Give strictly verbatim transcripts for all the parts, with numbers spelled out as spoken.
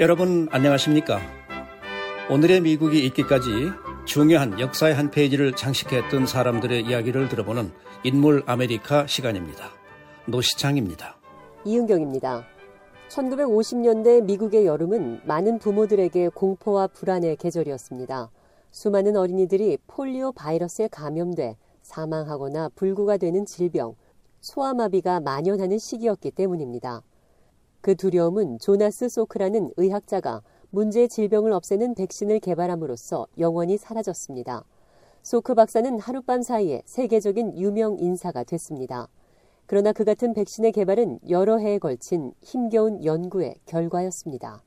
여러분 안녕하십니까? 오늘의 미국이 있기까지 중요한 역사의 한 페이지를 장식했던 사람들의 이야기를 들어보는 인물 아메리카 시간입니다. 노시창입니다. 이은경입니다. 천구백오십 년대 미국의 여름은 많은 부모들에게 공포와 불안의 계절이었습니다. 수많은 어린이들이 폴리오 바이러스에 감염돼 사망하거나 불구가 되는 질병, 소아마비가 만연하는 시기였기 때문입니다. 그 두려움은 조나스 소크라는 의학자가 문제의 질병을 없애는 백신을 개발함으로써 영원히 사라졌습니다. 소크 박사는 하룻밤 사이에 세계적인 유명 인사가 됐습니다. 그러나 그 같은 백신의 개발은 여러 해에 걸친 힘겨운 연구의 결과였습니다.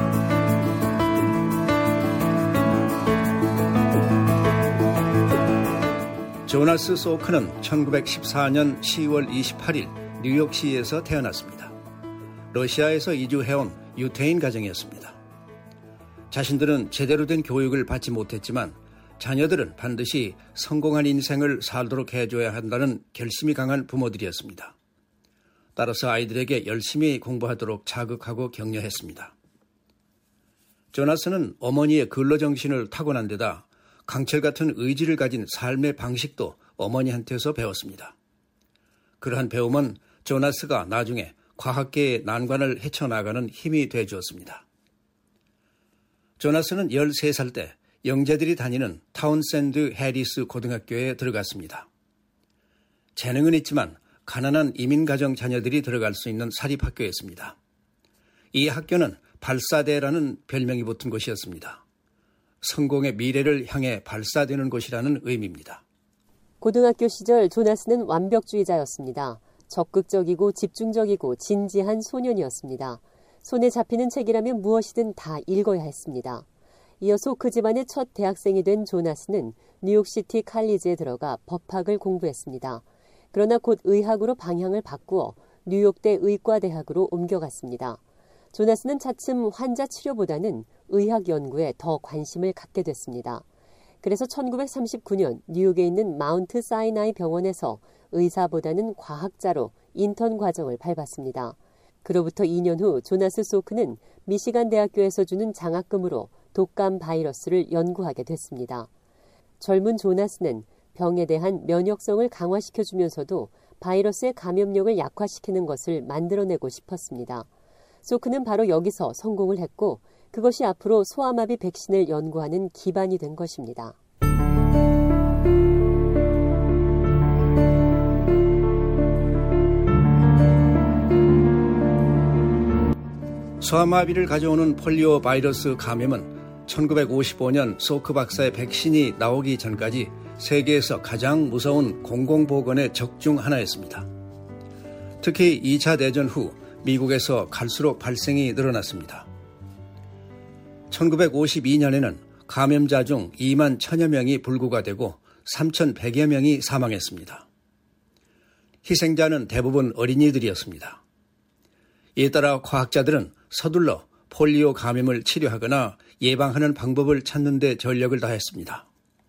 조나스 소크는 천구백십사 년 시월 이십팔일 뉴욕시에서 태어났습니다. 러시아에서 이주해온 유태인 가정이었습니다. 자신들은 제대로 된 교육을 받지 못했지만 자녀들은 반드시 성공한 인생을 살도록 해줘야 한다는 결심이 강한 부모들이었습니다. 따라서 아이들에게 열심히 공부하도록 자극하고 격려했습니다. 조나스는 어머니의 근로정신을 타고난 데다 강철 같은 의지를 가진 삶의 방식도 어머니한테서 배웠습니다. 그러한 배움은 조나스가 나중에 과학계의 난관을 헤쳐나가는 힘이 되어주었습니다. 조나스는 열세 살 때 영재들이 다니는 타운샌드 해리스 고등학교에 들어갔습니다. 재능은 있지만 가난한 이민가정 자녀들이 들어갈 수 있는 사립학교였습니다. 이 학교는 발사대라는 별명이 붙은 곳이었습니다. 성공의 미래를 향해 발사되는 곳이라는 의미입니다. 고등학교 시절 조나스는 완벽주의자였습니다. 적극적이고 집중적이고 진지한 소년이었습니다. 손에 잡히는 책이라면 무엇이든 다 읽어야 했습니다. 이어 소크 집안의 첫 대학생이 된 조나스는 뉴욕시티 칼리지에 들어가 법학을 공부했습니다. 그러나 곧 의학으로 방향을 바꾸어 뉴욕대 의과대학으로 옮겨갔습니다. 조나스는 차츰 환자 치료보다는 의학 연구에 더 관심을 갖게 됐습니다. 그래서 천구백삼십구 년 뉴욕에 있는 마운트 사이나이 병원에서 의사보다는 과학자로 인턴 과정을 밟았습니다. 그로부터 이 년 후 조나스 소크는 미시간 대학교에서 주는 장학금으로 독감 바이러스를 연구하게 됐습니다. 젊은 조나스는 병에 대한 면역성을 강화시켜주면서도 바이러스의 감염력을 약화시키는 것을 만들어내고 싶었습니다. 소크는 바로 여기서 성공을 했고 그것이 앞으로 소아마비 백신을 연구하는 기반이 된 것입니다. 소아마비를 가져오는 폴리오 바이러스 감염은 천구백오십오 년 소크 박사의 백신이 나오기 전까지 세계에서 가장 무서운 공공보건의 적 중 하나였습니다. 특히 이 차 대전 후 미국에서 갈수록 발생이 늘어났습니다. 천구백오십이 년에는 감염자 중 이만 천여 명이 불구가 되고 삼천백여 명이 사망했습니다. 희생자는 대부분 어린이들이었습니다. 이에 따라 과학자들은 서둘러 폴리오 감염을 치료하거나 예방하는 방법을 찾는 데 전력을 다했습니다.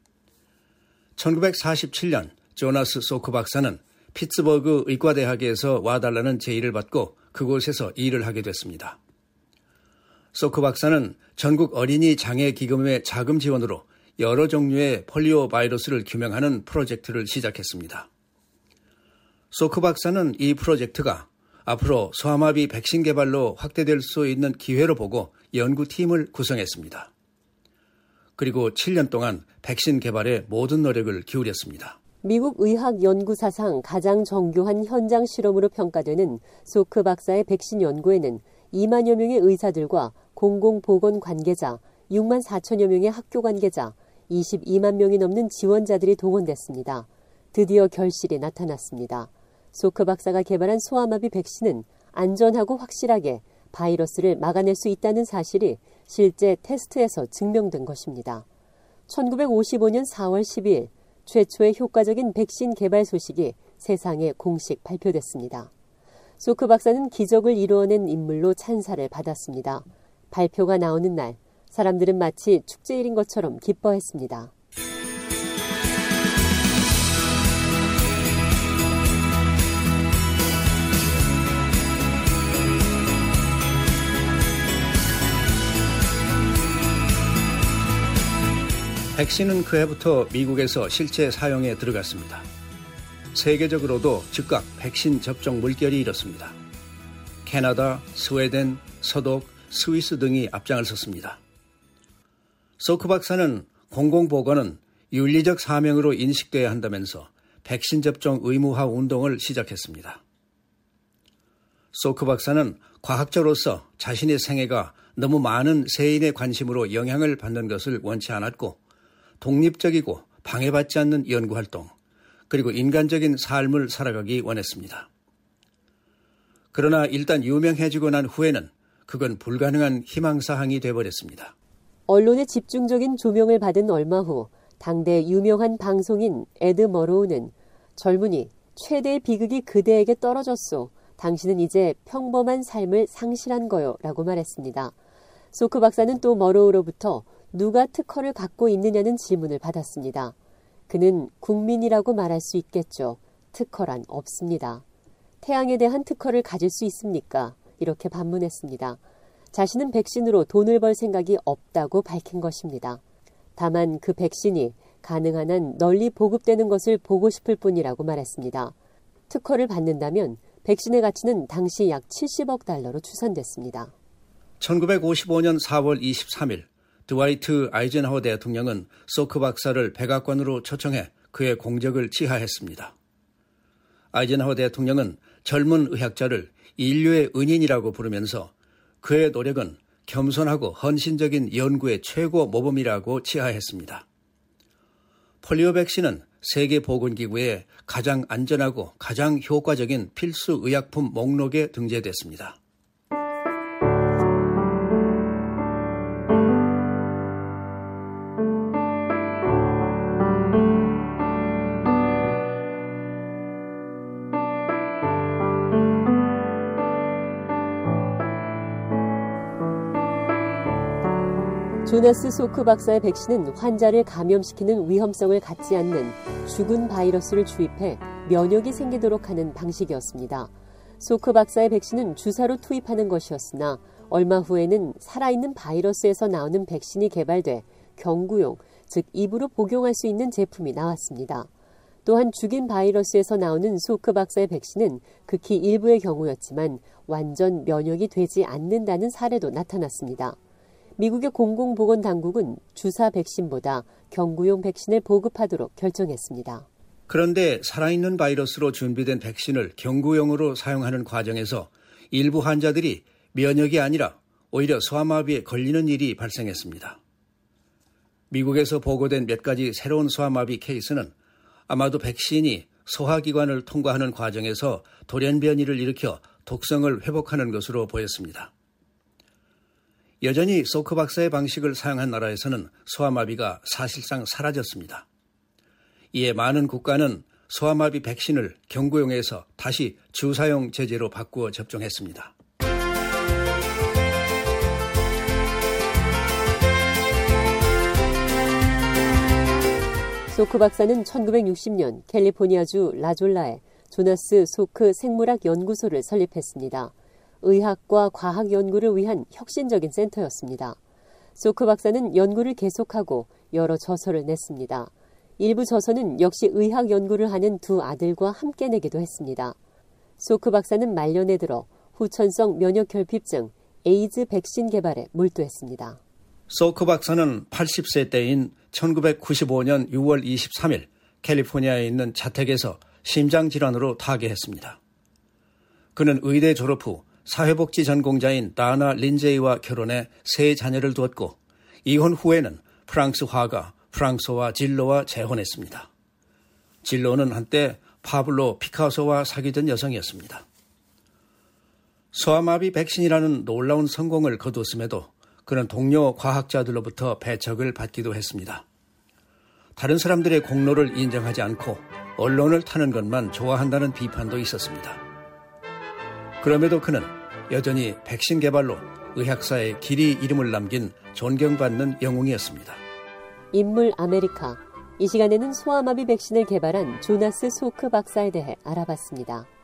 천구백사십칠 년 조나스 소크 박사는 피츠버그 의과대학에서 와달라는 제의를 받고 그곳에서 일을 하게 됐습니다. 소크 박사는 전국 어린이 장애 기금의 자금 지원으로 여러 종류의 폴리오 바이러스를 규명하는 프로젝트를 시작했습니다. 소크 박사는 이 프로젝트가 앞으로 소아마비 백신 개발로 확대될 수 있는 기회로 보고 연구팀을 구성했습니다. 그리고 칠 년 동안 백신 개발에 모든 노력을 기울였습니다. 미국 의학 연구 사상 가장 정교한 현장 실험으로 평가되는 소크 박사의 백신 연구에는 이만여 명의 의사들과 공공보건 관계자, 육만 사천여 명의 학교 관계자, 이십이만 명이 넘는 지원자들이 동원됐습니다. 드디어 결실이 나타났습니다. 소크 박사가 개발한 소아마비 백신은 안전하고 확실하게 바이러스를 막아낼 수 있다는 사실이 실제 테스트에서 증명된 것입니다. 천구백오십오 년 사월 십이일 최초의 효과적인 백신 개발 소식이 세상에 공식 발표됐습니다. 소크 박사는 기적을 이루어낸 인물로 찬사를 받았습니다. 발표가 나오는 날, 사람들은 마치 축제일인 것처럼 기뻐했습니다. 백신은 그해부터 미국에서 실제 사용에 들어갔습니다. 세계적으로도 즉각 백신 접종 물결이 일었습니다. 캐나다, 스웨덴, 서독, 스위스 등이 앞장을 섰습니다. 소크 박사는 공공보건은 윤리적 사명으로 인식돼야 한다면서 백신 접종 의무화 운동을 시작했습니다. 소크 박사는 과학자로서 자신의 생애가 너무 많은 세인의 관심으로 영향을 받는 것을 원치 않았고 독립적이고 방해받지 않는 연구활동 그리고 인간적인 삶을 살아가기 원했습니다. 그러나 일단 유명해지고 난 후에는 그건 불가능한 희망사항이 돼버렸습니다. 언론의 집중적인 조명을 받은 얼마 후 당대 유명한 방송인 에드 머로우는 젊은이 최대의 비극이 그대에게 떨어졌소. 당신은 이제 평범한 삶을 상실한 거요 라고 말했습니다. 소크 박사는 또 머로우로부터 누가 특허를 갖고 있느냐는 질문을 받았습니다. 그는 국민이라고 말할 수 있겠죠. 특허란 없습니다. 태양에 대한 특허를 가질 수 있습니까? 이렇게 반문했습니다. 자신은 백신으로 돈을 벌 생각이 없다고 밝힌 것입니다. 다만 그 백신이 가능한 한 널리 보급되는 것을 보고 싶을 뿐이라고 말했습니다. 특허를 받는다면 백신의 가치는 당시 약 칠십억 달러로 추산됐습니다. 천구백오십오년 사월 이십삼일 드와이트 아이젠하워 대통령은 소크 박사를 백악관으로 초청해 그의 공적을 치하했습니다. 아이젠하워 대통령은 젊은 의학자를 인류의 은인이라고 부르면서 그의 노력은 겸손하고 헌신적인 연구의 최고 모범이라고 치하했습니다. 폴리오 백신은 세계보건기구의 가장 안전하고 가장 효과적인 필수 의약품 목록에 등재됐습니다. 조나스 소크 박사의 백신은 환자를 감염시키는 위험성을 갖지 않는 죽은 바이러스를 주입해 면역이 생기도록 하는 방식이었습니다. 소크 박사의 백신은 주사로 투입하는 것이었으나 얼마 후에는 살아있는 바이러스에서 나오는 백신이 개발돼 경구용, 즉 입으로 복용할 수 있는 제품이 나왔습니다. 또한 죽인 바이러스에서 나오는 소크 박사의 백신은 극히 일부의 경우였지만 완전 면역이 되지 않는다는 사례도 나타났습니다. 미국의 공공보건당국은 주사 백신보다 경구용 백신을 보급하도록 결정했습니다. 그런데 살아있는 바이러스로 준비된 백신을 경구용으로 사용하는 과정에서 일부 환자들이 면역이 아니라 오히려 소아마비에 걸리는 일이 발생했습니다. 미국에서 보고된 몇 가지 새로운 소아마비 케이스는 아마도 백신이 소화기관을 통과하는 과정에서 돌연변이를 일으켜 독성을 회복하는 것으로 보였습니다. 여전히 소크 박사의 방식을 사용한 나라에서는 소아마비가 사실상 사라졌습니다. 이에 많은 국가는 소아마비 백신을 경구용에서 다시 주사용 제재로 바꾸어 접종했습니다. 소크 박사는 천구백육십년 캘리포니아주 라졸라에 조나스 소크 생물학 연구소를 설립했습니다. 의학과 과학 연구를 위한 혁신적인 센터였습니다. 소크 박사는 연구를 계속하고 여러 저서를 냈습니다. 일부 저서는 역시 의학 연구를 하는 두 아들과 함께 내기도 했습니다. 소크 박사는 말년에 들어 후천성 면역결핍증, 에이즈 백신 개발에 몰두했습니다. 소크 박사는 팔십세 때인 천구백구십오년 유월 이십삼일 캘리포니아에 있는 자택에서 심장질환으로 타계했습니다. 그는 의대 졸업 후 사회복지 전공자인 다나 린제이와 결혼해 세 자녀를 두었고 이혼 후에는 프랑스 화가 프랑소와 질로와 재혼했습니다. 질로는 한때 파블로 피카소와 사귀던 여성이었습니다. 소아마비 백신이라는 놀라운 성공을 거두었음에도 그는 동료 과학자들로부터 배척을 받기도 했습니다. 다른 사람들의 공로를 인정하지 않고 언론을 타는 것만 좋아한다는 비판도 있었습니다. 그럼에도 그는 여전히 백신 개발로 의학사에 길이 이름을 남긴 존경받는 영웅이었습니다. 인물 아메리카. 이 시간에는 소아마비 백신을 개발한 조나스 소크 박사에 대해 알아봤습니다.